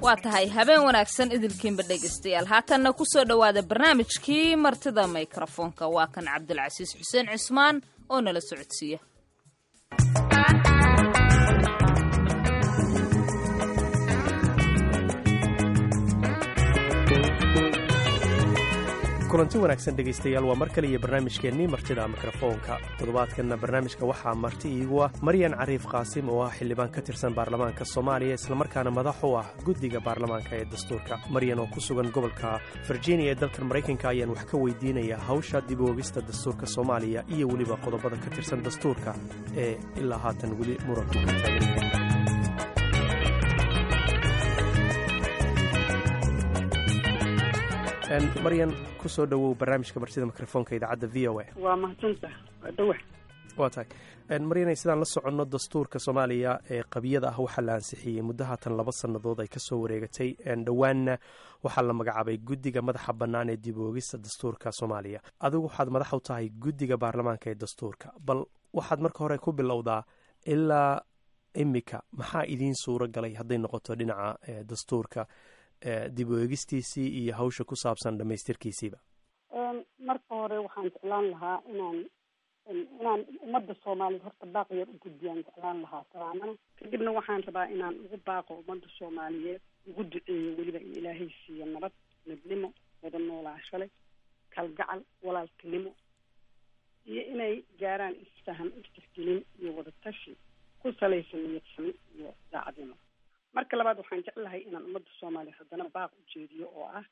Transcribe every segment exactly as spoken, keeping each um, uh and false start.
waa tahay habeen wanaagsan idilkiinba dhegaystayaal haatanna ku soo dhowaada barnaamijkii martida mikrofoonka waa kan cabdulcasiis xuseen cismaan oo nala socodsiiya kulanti wanaagsan dhegaystayaal waa mar kale iyo barnaamijkeennii martida mikrofoonka toddobaadkanna barnaamijka waxaa marti iigu ah maryan cariif qaasim oo ah xildhibaan ka tirsan baarlamaanka soomaaliya islamarkaana madax u ah guddiga baarlamaanka ee dastuurka maryan oo ku sugan gobolka virginia ee dalkan maraykanka ayaan wax ka weydiinayaa hawsha dib u ogista dastuurka soomaaliya iyo weliba qodobada ka tirsan dastuurka ee ilaa haatan weli muranku ka taagan maryan ku soo dhowow barnaamijka martida mikrofoonka idaacadda v o a waa mahadsantaha waa dhawax waa tahay maryanay sidaan la soconno dastuurka soomaaliya ee qabiyada ah waxaa la ansixiyey muddo haatan laba sannadood ay ka soo wareegatay dhowaanna waxaa la magacaabay guddiga madaxa bannaan ee dib u ogista dastuurka soomaaliya adigu waxaad madax u tahay guddiga baarlamaanka ee dastuurka bal waxaad marka hore ku bilowdaa ilaa imika maxaa idiin suuro galay hadday noqoto dhinaca dastuurka dib u eegistiisii iyo hawsha ku saabsan dhamaystirkiisiiba marka hore waxaan jeclaan lahaa inaan inaan ummadda soomaaliyeed horta baaq yar u gudbiyaan jeclaan lahaa salaamana kadibna waxaan rabaa inaan ugu baaqo ummadda soomaaliyeed ugu duceeyo weliba in ilaahay siiyo nabad midnimo wada noolaasho leh kalgacal walaaltinimo iyo inay gaaraan isfaham isdhexgelin iyo wada tashi ku salaysan niyadsami iyo daacadnimo marka labaad waxaan jeclahay inaan ummadda soomaaliya haddana baaq u jeediyo oo ah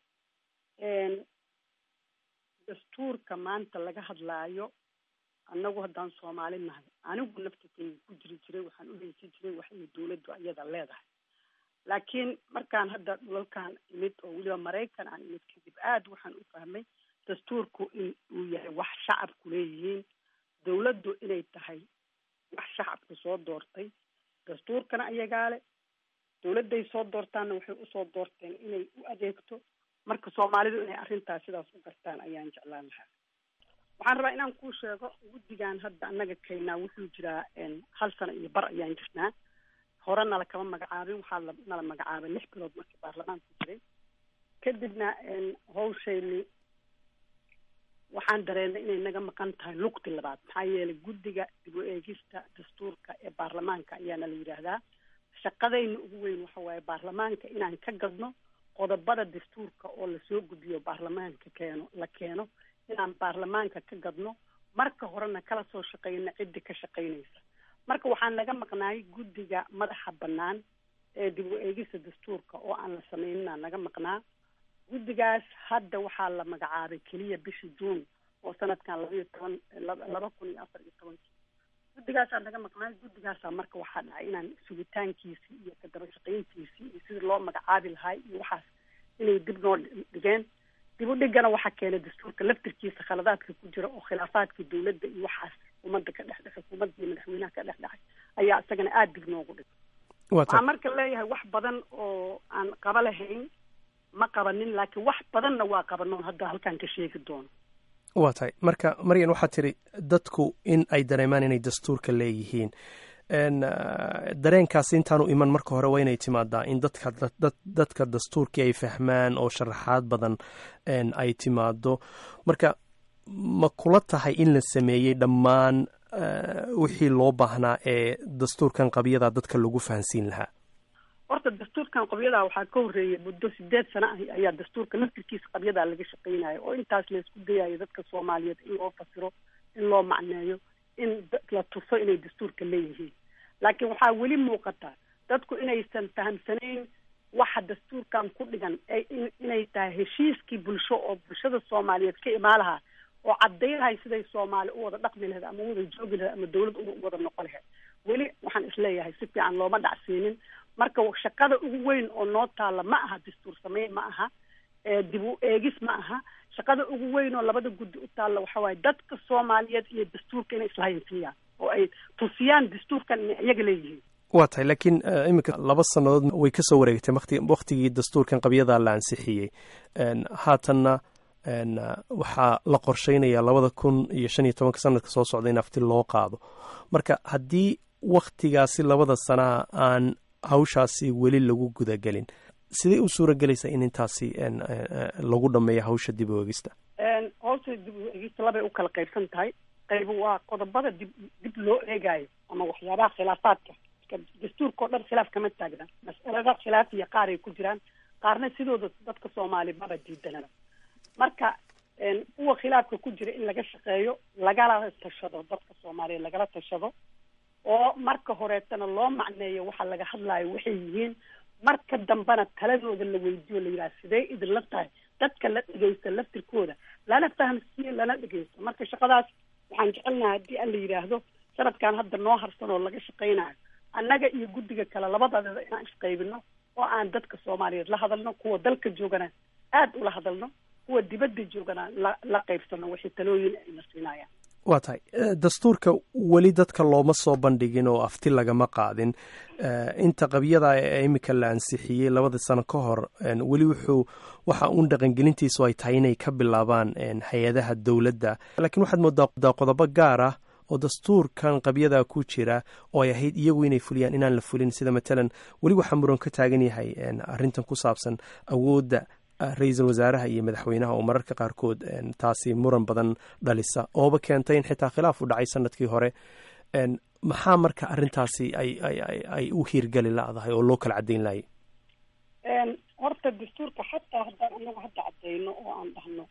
dastuurka maanta laga hadlaayo annagu haddaan soomaali nahay anigu naftatayda ku jiri jiray waxaan u heysan jiray waxay dawladdu iyada leedahay laakiin markaan hadda dhulalkaan imid oo weliba maraykan aan imid kadib aada waxaan u fahmay dastuurku in uu yahay wax shacabku leeyihiin dawladdu inay tahay wax shacabku soo doortay dastuurkana iyagaa le dawladday soo doortaanna waxay usoo doorteen inay u adeegto marka soomaalidu inay arrintaas sidaas u gartaan ayaan jeclaan lahaa waxaan rabaa inaan kuu sheego guddigan hadda annaga kaynaa wuxuu jiraa hal sano iyo bar ayaan jirnaa hore nala kama magacaabin waxaa nala magacaabay lix bilood markii baarlamaanku jiray kadibna hawshayni waxaan dareennay inay naga maqan tahay lugti labaad maxaa yeelay guddiga dib u eegista dastuurka ee baarlamaanka ayaana la yidhaahdaa shaqadayna ugu weyn waxa waaye baarlamaanka inaan ka gadno qodobada dastuurka oo lasoo gudbiyo baarlamaanka keeno la keeno inaan baarlamaanka ka gadno marka horena kala soo shaqeyna ciddi ka shaqeynaysa marka waxaan naga maqnaay guddiga madaxa bannaan ee dib u eegista dastuurka oo aan la sameynina naga maqnaa guddigaas hadda waxaa la magacaabay keliya bishii juun oo sanadkan labaiyo toban laba kun iyo afar iyo tobankii guddigaasaa naga maqnaay guddigaasaa marka waxaa dhacay inaan sugitaankiisii iyo kadaba shaqayntiisii iyo sidii loo magacaabi lahaa iyo waxaas inay dib noo dhigeen dib u dhigana waxaa keenay dastuurka laftirkiisa khaladaadka ku jira oo khilaafaadka dawladda iyo waxaas ummadda ka dhex dhexay xukuumadda iyo madaxweynaha ka dhex dhexay ayaa isagana aada dib noogu dhigay waxaan marka leeyahay wax badan oo aan qaba lahayn ma qabanin laakiin wax badanna waa qabanoon hadda halkaan ka sheegi doono waa tahay marka maryan waxaad tiri dadku in ay dareemaan inay dastuurka leeyihiin dareenkaasi intaanu iman marka hore waa inay timaadaa in dadka dadka dastuurkii ay fahmaan oo sharaxaad badan ay timaado marka ma kula tahay in la sameeyey dhammaan wixii loo baahnaa ee dastuurkan qabiyada dadka lagu fahansiin lahaa horta dastuurkan qabyadaa waxaa ka horreeyay muddo sideed sano ah ayaa dastuurka laftirkiisa qabyadaa laga shaqeynayo oo intaas laysku dayayo dadka soomaaliyeed in loo fasiro in loo macneeyo in la tuso inay dastuurka leeyihiin laakiin waxaa weli muuqata dadku inaysan fahamsanayn waxa dastuurkan ku dhigan inay tahay heshiiskii bulsho oo bulshada soomaaliyeed ka imaalaha oo cadaynahay siday soomaali u wada dhaqmi lahayd ama wada joogi lahayd ama dawlad u wada noqon lahayd weli waxaan isleeyahay si fiican looma dhacsiinin marka shaqada ugu weyn oo noo taalla ma aha dastuur sameyn ma aha dib u eegis ma aha shaqada ugu weyn oo labada guddi u taalla waxa waaye dadka soomaaliyeed iyo dastuurka inay islahaynsiiyaan oo ay tusiyaan dastuurkan inay iyaga leeyihiin waa tahay laakiin iminka laba sannadood way ka soo wareegtay wati waktigii dastuurkan qabyadaa la ansixiyey haatanna waxaa la qorsheynayaa labada kun iyo shan iyo tobanka sanadka soo socda in afti loo qaado marka haddii waktigaasi labada sanaa aan hawshaasi weli lagu gudagelin sidee u suura gelaysaa in intaasi lagu dhameeyo hawsha dib u eegista? hawsha dib u eegista labay u kala qaybsan tahay. qayb waa qodobada dib dib loo eegaayo ama waxyaabaha khilaafaadka. dastuurka oo dhan khilaaf kama taagna, mas'alada khilaaf iyo qaar ay ku jiraan, qaarna sidooda dadka Soomaali maba diidanaba. marka kuwa khilaafka ku jira in laga shaqeeyo, lagala tashado dadka Soomaaliyeed, lagala tashado oo marka horeetana loo macneeyo waxa laga hadlayo waxay yihiin, marka dambana taladooda la weydiiyo la yidhaha sidee idinla tahay, dadka la dhegeysta laftirkooda lana fahamsiiyo lana dhegeysto. marka shaqadaas waxaan jecelnahay haddii aan la yidhaahdo sanadkan hadda noo harsan oo laga shaqaynayo, annaga iyo guddiga kale labadooda inaan isqaybino oo aan dadka Soomaaliyeed la hadalno, kuwa dalka joogana aada ula hadalno, kuwa dibadda joogana la la qaybsano wixii talooyin ay na siinayaan. waa tahay dastuurka weli dadka looma soo bandhigin oo afti lagama qaadin. inta qabyada ee imika la ansixiyey labada sano ka hor weli wuxuu waxa uun dhaqangelintiisu ay tahay inay ka bilaabaan hay-adaha dowladda, laakiin waxaad moodaa qodobo gaar ah oo dastuurkan qabyada ku jira oo ay ahayd iyagu inay fuliyaan inaan la fulin, sida matalan weli waxaa muran ka taagan yahay arrintan ku saabsan awoodda ra-iisul wasaaraha iyo madaxweynaha oo mararka qaarkood taasi muran badan dhalisa ooba keentay in xitaa khilaaf u dhacay sanadkii hore. maxaa marka arrintaasi ay ay ay u hiirgali la'dahay oo loo kala caddayn laayay? horta dastuurka xataa haddaan anagu hadda caddayno oo aan dhahno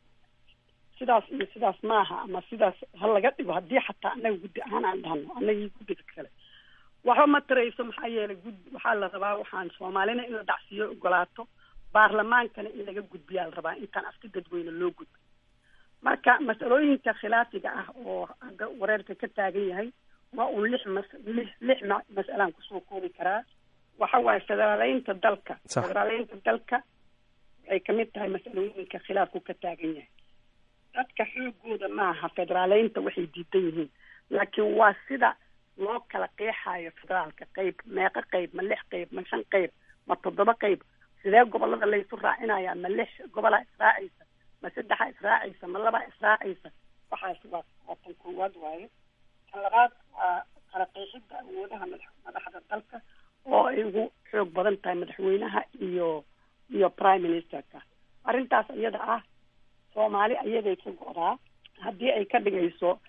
sidaas iyo sidaas maaha ama sidaas ha laga dhigo, haddii xataa anaga guddi ahaan aan dhahno anagii guddiga kale waxba ma tarayso. maxaa yeelay guddi waxaa la rabaa waxaan Soomaalina in la dhacsiiyo ogolaato, baarlamaankana in laga gudbiyaa la rabaa intaan afti dadweyne loo gudbo. marka mas'alooyinka khilaafiga ah oo agga wareerka ka taagan yahay waa un lix mas lix lix mas'alaan kusoo koobi karaa. waxa waaye federaaleynta dalka. federaaleynta dalka waxay kamid tahay mas'alooyinka khilaafku ka taagan yahay. dadka xoogooda maaha federaaleynta waxay diidan yihiin, laakiin waa sida loo kala qeexayo federaalka. qayb meeqa qayb, ma lix qayb, ma shan qayb, ma toddoba qayb, sidee gobolada laysu raacinaya, ma lix gobolaa israacaysa, ma saddexa israacaysa, ma laba israacaysa. waxaas waa waa tan koowaad waaye. tan labaad waa kala qeexidda awoodaha madaxda dalka oo ay ugu xoog badan tahay madaxweynaha iyo iyo prime ministerka. arrintaas iyada ah Soomaali ayaday ka go'daa haddii ay ka dhigayso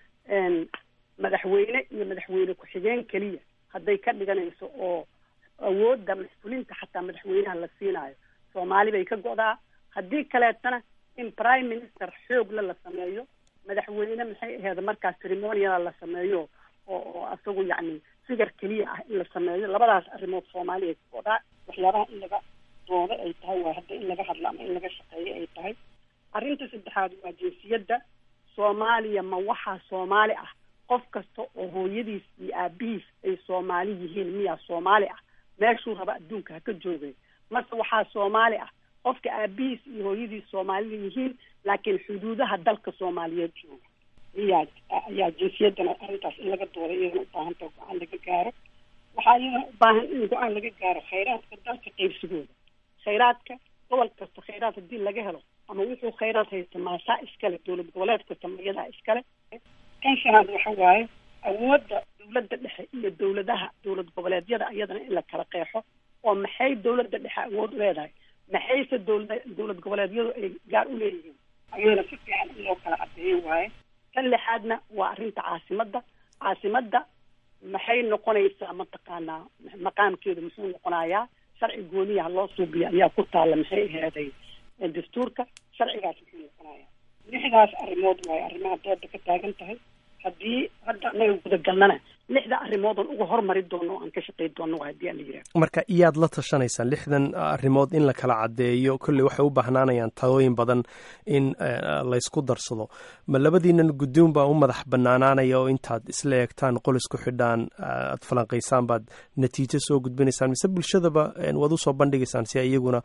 madaxweyne iyo madaxweyne ku-xigeen keliya hadday ka dhiganayso oo awoodda mas-uulinta xataa madaxweynaha la siinaayo, Soomaali bay ka go'daa. haddii kaleetana in prime minister xoogla la sameeyo, madaxweyne maxay ahayd markaas ceremonial la sameeyo oo oo asagu yacni sigar keliya ah in la sameeyo. labadaas arrimood Soomaali ay ka go'daa. waxyaabaha in laga doodo ay tahay waa hadda in laga hadlo ama in laga shaqeeyo ay tahay. arrinta saddexaad waa jinsiyadda. Soomaaliya ma waxaa Soomaali ah qof kasta oo hooyadiis iyo aabihiis ay Soomaali yihiin miyaa Soomaali ah meeshuu raba adduunka ha ka joogay, mase waxaa Soomaali ah qofka aabihiis iyo hooyadiis Soomaali yihiin laakiin xuduudaha dalka Soomaaliyeed jooga. iyaa ayaa jinsiyaddana arrintaas in laga doodo iyadana u baahan tahay go-aan laga gaaro. waxaa iyadana u baahan in go-aan laga gaaro khayraadka dalka qaybsigooda. khayraadka gobol kasta khayraad haddii laga helo ama wuxuu khayraad haysta maasaa iskale, dowlad goboleed kasta magadaa iskale. kan shanaad waxa waaye awoodda dowladda dhexe iyo dowladaha dowlad goboleedyada iyadana in la kala qeexo oo maxay dowladda dhexe awood u leedahay, maxayse dowlada dowlad goboleedyadu ay gaar u leeyihiin, ayadana si fiican in loo kala caddeeyo waaye. kan lixaadna waa arrinta caasimadda. caasimadda maxay noqonaysaa mataqaanaa maqaamkeedu muxuu noqonayaa, sharci gooniyaha loo suubiya ayaa ku taalla maxay aheeday dastuurka, sharcigaas muxuu noqonayaa. lixdaas arrimood waaye arrimaha dooda ka taagan tahay. haddii hadda anaga gudagalnana lixda arrimoodan uga hormari doono o aan ka shaqey doono waa haddii aan la yidhahdo. marka iyaad la tashanaysaan lixdan arrimood in la kala caddeeyo? kolley waxay u baahnaanayaan talooyin badan in laysku darsado. ma labadiinan guddoon baa u madax banaanaanaya oo intaad isla eegtaan qol isku xidhaan aad falanqaysaan baad natiijo soo gudbinaysaan, mise bulshadaba waad usoo bandhigaysaan si ay iyaguna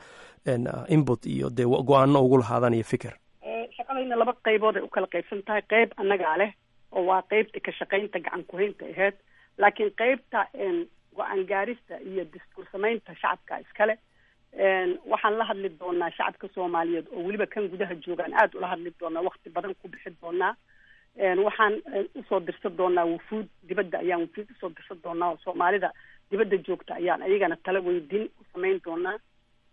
input iyo dee go-aano ugu lahaadaan iyo fikir? shaqadayna laba qaybood ay u kala qaybsan tahay. qayb annagaa leh oo waa qaybta ka shaqaynta gacan ku-haynta aheyd, laakiin qaybta go-aan gaarista iyo dastuur samaynta shacabka iskale. waxaan la hadli doonaa shacabka Soomaaliyeed oo weliba kan gudaha joogaan aada ula hadli doonaa, waqti badan ku bixi doonaa. waxaan usoo dirsan doonaa wufuud dibadda ayaan wufuud usoo dirsan doonaa oo Soomaalida dibadda joogta ayaan ayagana tala weydiin u samayn doonaa.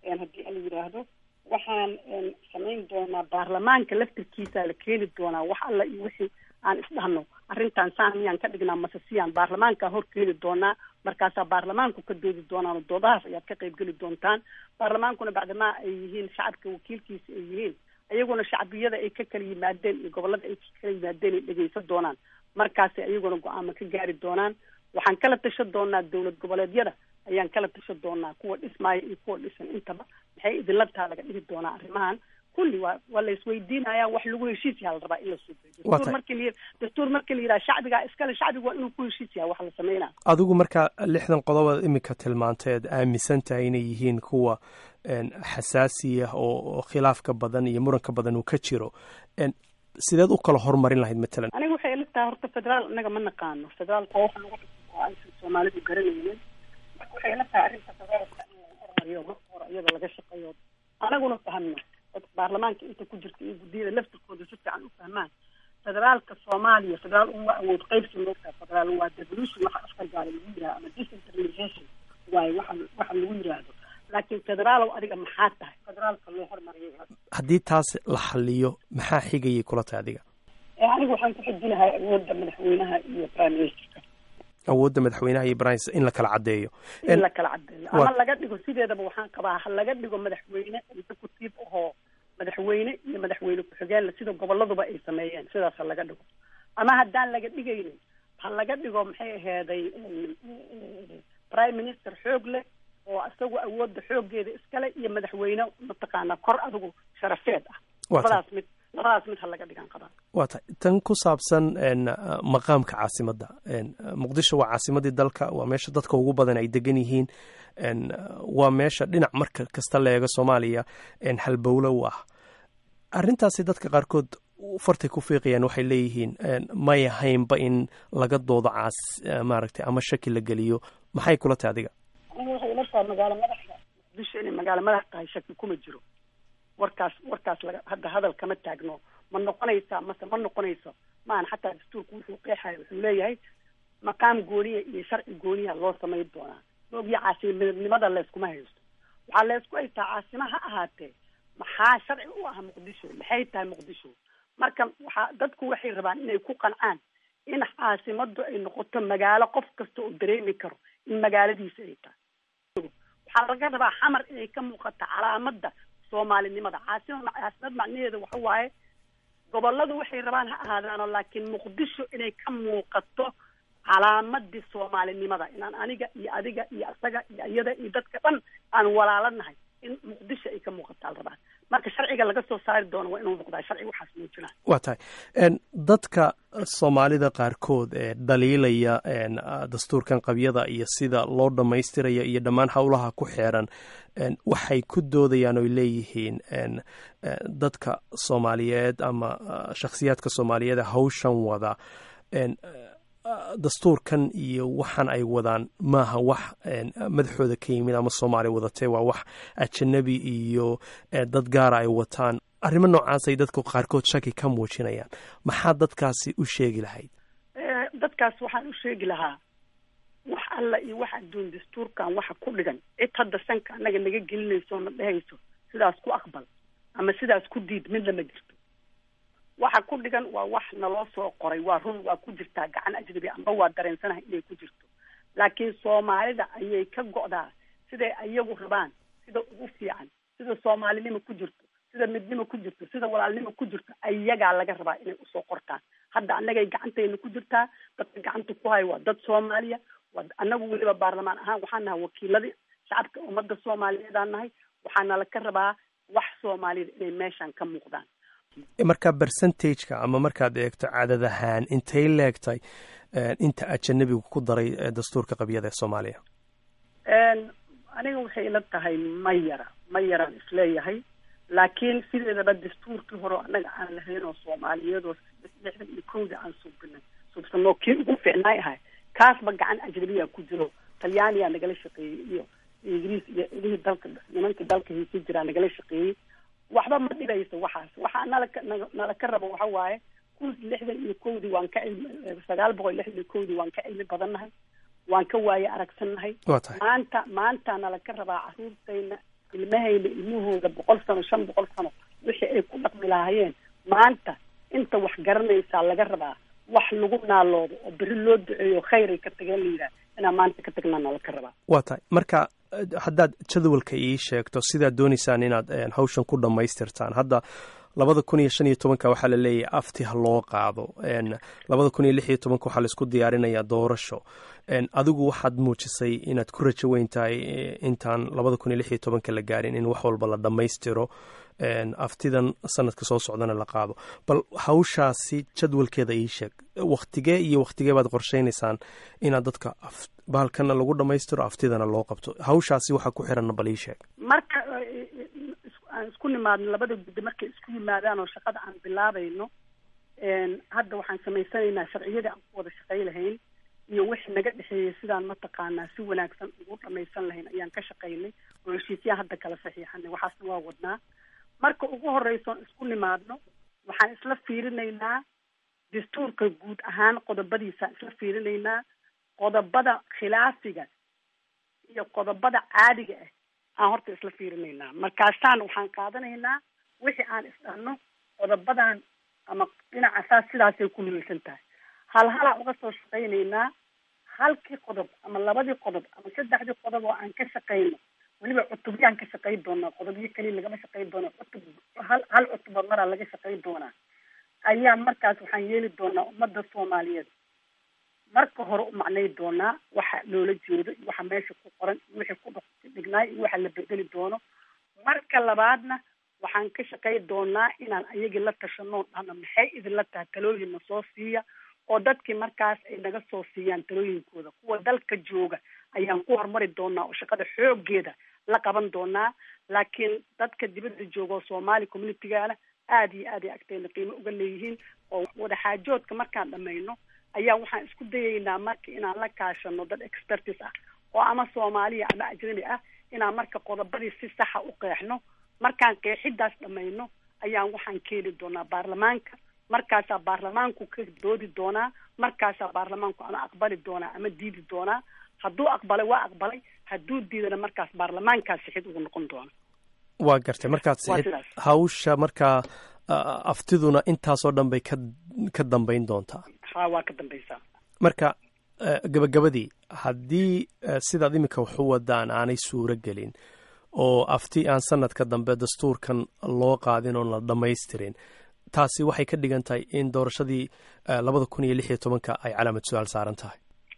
haddii ala yidhaahdo waxaan samayn doonaa baarlamaanka laftirkiisa la keeni doonaa wax alla iyo wixii aan isdhahno arrintan saan miyaan ka dhignaa mase siyaan baarlamaankaa hor keeni doonaa markaasaa baarlamaanku ka doodi doonaan doodahaas ayaad ka qayb geli doontaan baarlamaankuna bacdamaa ay yihiin shacabka wakiilkiisa ay yihiin ayaguna shacbiyada ay ka kala yimaadeen iyo gobollada ay ka kala yimaadeen ay dhegaysan doonaan markaasi ayaguna go-aama ka gaari doonaan waxaan kala tashan doonaa dowlad goboleedyada ayaan kala tashan doonaa kuwa dhismaaya iyo kuwa dhisan intaba maxay idinla taa laga dhigi doonaa arrimahan kulli waa waa la isweydiinaya wax lagu heshiis yaha la rabaa in la suubiyo dastuur markii la dastuur markii la yidhaha shacbigaa iskale shacbigu waa inuu ku heshiis yaha wax la sameynaa adigu markaa lixdan qodobaad imika tilmaanteed aaminsan tahay inay yihiin kuwa xasaasiya oo khilaafka badan iyo muranka badan uu ka jiro sideed u kala horumarin lahayd matalan aniga waxay ila tahay horta federaal inaga ma naqaano federaalka wax lagu dhigto oo aysan soomaalidu garanaynin marka waxay ila tahay arrinta federaalka in la horumariyo marka hore iyada laga shaqeeyo anaguna fahmno dadka baarlamaanka inta ku jirta iyo guddiyada laftirkooda si fiican u fahmaan federaalka soomaaliya federaal uma awood qaybsi moogtaa federaal waa devolution waxa afka gaala lagu yidhaha ama decentralization waayo waxa waxa lagu yidhaahdo laakiin federaalow adiga maxaa tahay federaalka loo hormariyay haddii taas la xaliyo maxaa xigayay kula tahay adiga aniga waxaan ku xijinahay awoodda madaxweynaha iyo prime ministerka awoodda madaxweynaha iyo prime in la kala caddeeyo in la kala caddeeyo ama laga dhigo sideedaba waxaan qabaa ha laga dhigo madaxweyne executive ahoo madaxweyne iyo madaxweyne ku-xigeen sida goboladuba ay sameeyeen sidaas ha laga dhigo ama haddaan laga dhigaynin ha laga dhigo maxay aheeday prime minister xoog leh oo isagu awoodda xooggeeda iskale iyo madaxweyne mataqaanaa kor adigu sharafeed ah labadaas mid labadaas mid ha laga dhigaan qabaa waa tahay tan ku saabsan maqaamka caasimadda muqdisho waa caasimaddii dalka waa meesha dadka ugu badan ay degan yihiin waa meesha dhinac marka kasta la eego soomaaliya halbowlo u ah arrintaasi dadka qaarkood fartay ku fiiqayaan waxay leeyihiin may ahaynba in laga doodo caas maaragtay ama shaki la geliyo maxay kula tahay adiga waxay ila tahay magaalo madaxda muqdisho inay magaalo madax tahay shaki kuma jiro warkaas warkaas laga hadda hadal kama taagno ma noqonaysaa mase ma noqonayso maahan xataa dastuurku wuxuu qeexaya wuxuu leeyahay maqaam gooniya iyo sharci gooniya loo samayn doonaa maogya caasimadnimada layskuma haysto waxaa laysku haystaa caasima ha ahaatee maxaa sharci u ah muqdisho maxay tahay muqdisho marka waxaa dadku waxay rabaan inay ku qancaan in caasimaddu ay noqoto magaalo qof kasta oo dareemi karo in magaaladiisa ay tahay waxaa laga rabaa xamar inay ka muuqato calaamadda soomaalinimada caasimad caasimad macnaheeda waxa waaye goboladu waxay rabaan ha ahaadaano laakiin muqdisho inay ka muuqato calaamadii soomaalinimada inaan aniga iyo adiga iyo asaga iyo iyada iyo dadka dhan aan walaalanahay in muqdisho ay ka muuqataa la rabaa marka sharciga laga soo saari doono waa inuu noqdaa sharci waxaas muujinaa waa tahay dadka soomaalida qaarkood ee dhaliilaya dastuurkan qabyada iyo sida loo dhammaystiraya iyo dhammaan howlaha ku xeeran waxay ku doodayaan oy leeyihiin dadka soomaaliyeed ama shakhsiyaadka soomaaliyeed ee hawshan wada dastuurkan iyo waxaan ay wadaan maaha wax madaxooda ka yimid ama soomaaliya wadatee waa wax ajanabi iyo dad gaara ay wataan arrimo noocaasay dadka qaarkood shaki ka muujinayaan maxaa dadkaasi u sheegi lahayd dadkaas waxaan u sheegi lahaa wax alla iyo wax adduun dastuurkan waxa ku dhigan cid hadda sanka annaga naga gelinayso na dhehayso sidaas ku aqbal ama sidaas ku diid midna ma jirto waxa ku dhigan waa wax naloo soo qoray waa run waa ku jirtaa gacan ajnabi amba waa dareensanahay inay ku jirto laakiin soomaalida ayay ka go'daa siday ayagu rabaan sida ugu fiican sida soomaalinimo ku jirto sida midnimo ku jirto sida walaalnimo ku jirto ayagaa laga rabaa inay usoo qortaan hadda annagay gacantayna ku jirtaa dadka gacanta ku hayo waa dad soomaaliya waa annagu weliba baarlamaan ahaan waxaan nahay wakiiladii shacabka ummadda soomaaliyeedaan nahay waxaana la ka rabaa wax soomaalida inay meeshaan ka muuqdaan markaa percentageka ama markaad eegto cadad ahaan intay leegtay inta ajanabigu ku daray dastuurka qabyada ee soomaaliya aniga waxay ila tahay ma yara ma yaraan isleeyahay laakiin sideedaba dastuurkii hore annaga aan lahayn oo soomaaliyeed oo lixdan iyo kowda aan suubinay suubsanoo kii ugu fiicnaay ahay kaasba gacan ajnabiya ku jiro talyaaniyaa nagala shaqeeyey iyo ingiriis iyo ilihii dalka nimankii dalka hiisi jiraa nagala shaqeeyey waxba ma dhigayso waxaas waxaa nala nala ka rabo waxa waaye kun lixdan iyo kowdii waan ka cilmi sagaal boqol lixdan iyo kowdii waan ka cilmi badannahay waan ka waaye aragsannahay maanta maanta nala ka rabaa caruurtayna ilmahayna ilmahooda boqol sano shan boqol sano wixii ay ku dhaqmi lahaayeen maanta inta wax garanaysaa laga rabaa wax lagu naaloodo oo beri loo duceeyo khayr ay ka tageen la yidhaha inaan maanta ka tagnaana laga rabaa. waa tahay marka haddaad jadwalka ii sheegto sidaad doonaysaan inaad hawshan ku dhammaystirtaan hadda labada kun iyo shan iyo tobanka waxaa la leeyahay afti ha loo qaado labada kun iyo lix iyo tobanka waxaa laisku diyaarinayaa doorasho adigu waxaad muujisay inaad ku rajo weyn tahay intaan labada kun iyo lix iyo tobanka la gaarin in wax walba la dhammaystiro aftidan sanadka soo socdana la qaado bal hawshaasi jadwalkeeda ii sheeg waktigee iyo waktigee baad qorshaynaysaan inaad dadka bahalkana lagu dhammaystiro aftidana loo qabto hawshaasi waxaa ku xiranna bal ii sheeg. marka aan isku nimaadno labada guddi markay isku yimaadaan oo shaqada aan bilaabayno hadda waxaan samaysanaynaa sharciyadii aan ku wada shaqay lahayn iyo wixii naga dhexeeyey sidaan mataqaanaa si wanaagsan ugu dhamaysan lahayn ayaan ka shaqaynay oo heshiisyaa hadda kala saxiixanay waxaasna waa wadnaa. marka ugu horreysoon isku nimaadno waxaan isla fiirinaynaa dastuurka guud ahaan qodobadiisa isla fiirinaynaa qodobada khilaafiga iyo qodobada caadiga ah aan horta isla fiirinaynaa markaasaan waxaan qaadanaynaa wixii aan isdhahno qodobadan ama dhinaca saas sidaasay ku niilsan tahay hal halaa uga soo shaqaynaynaa halkii qodob ama labadii qodob ama saddexdii qodob oo aan ka shaqayno weliba cutubyaan ka shaqayn doonaa qodobyo keliya lagama shaqayn doona cutub hal hal cutuba maraa laga shaqayn doonaa ayaa markaas waxaan yeeli doonaa ummadda soomaaliyeed marka hore u macnay doonaa waxa loola jeedo iyo waxa meesha ku qoran iyo wixii ku dhignaay iyo waxa la bedeli doono. marka labaadna waxaan ka shaqayn doonaa inaan ayagii la tashano dhahno maxay idinla tahay talooyin na soo siiya oo dadkii markaas ay naga soo siiyaan talooyinkooda kuwa dalka jooga ayaan ku horumari doonaa oo shaqada xoogeeda la qaban doonaa laakiin dadka dibadda jooga oo soomaali communitigaana aada iyo aad ay agteena qiimo uga leeyihiin oo wadaxaajoodka markaan dhamayno ayaa waxaan isku dayaynaa marka inaan la kaashano dad expertis ah oo ama soomaaliya ama ajnabi ah inaan marka qodobadii si saxa u qeexno markaan qeexidaas dhamayno ayaan waxaan keeni doonaa baarlamaanka markaasaa baarlamaanku ka doodi doonaa markaasaa baarlamaanku ama aqbali doonaa ama diidi doonaa hadduu aqbalay waa aqbalay hadduu diidana markaas baarlamaankaas sixid ugu noqon doona. waa gartay markaad sixid hawsha markaa aftiduna intaasoo dhan bay ka ka dambayn doontaa. ha waa ka dambaysaa. marka gabagabadii haddii sidaad iminka wax u wadaan aanay suuro gelin oo afti aan sanadka dambe dastuurkan loo qaadin oon la dhammaystirin taasi waxay ka dhigan tahay in doorashadii labada kun iyo lix iyo tobanka ay calaamad su-aal saaran tahay.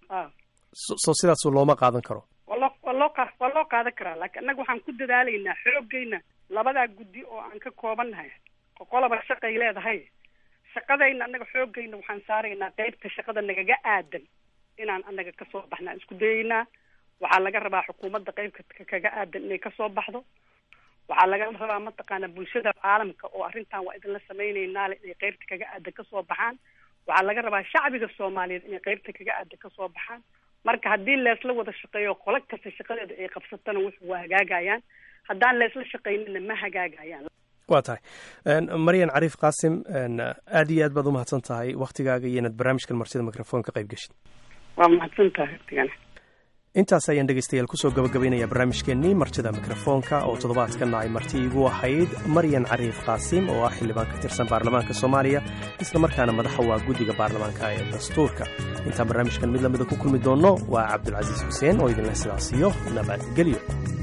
soo sidaas looma qaadan karo. waloo waloo waa loo qaadan karaa laakiin annaga waxaan ku dadaalaynaa xoogayna labadaa guddi oo aan ka koobannahay qolaba shaqay leedahay shaqadayna annaga xoogayna waxaan saaraynaa qaybta shaqada nagaga aadan inaan annaga kasoo baxnaa isku dayaynaa. waxaa laga rabaa xukuumadda qaybka kaga aadan inay kasoo baxdo waxaa laga rabaa mataqaana bulshada caalamka oo arrintan waa idinla samaynaynaa le inay qaybta kaga aadan kasoo baxaan waxaa laga rabaa shacbiga soomaaliyeed inay qaybta kaga aadan kasoo baxaan. marka haddii leesla wada shaqeeyo qolo kasta shaqadeeda ay qabsatana wuxuu waa hagaagayaan haddaan leesla shaqaynina ma hagaagayaan. waa tahay maryan cariif qaasim aada iyo aad baad umahadsan tahay waktigaaga iyo inaad barnaamijkan martida microphone ka qayb geshid. waa mahadsan tahay waqtigana. intaas ayaan dhegaystayaal kusoo gabagabaynaya barnaamijkeennii martida mikrofoonka oo toddobaadkana ay marti igu ahayd maryan cariif qaasim oo ah xildhibaan ka tirsan baarlamaanka soomaaliya isla markaana madaxa waa guddiga baarlamaanka ee dastuurka. intaan barnaamijkan mid lamida ku kulmi doonno waa cabdulcasiis xuseen oo idinleh sidaas iyo nabadgelyo.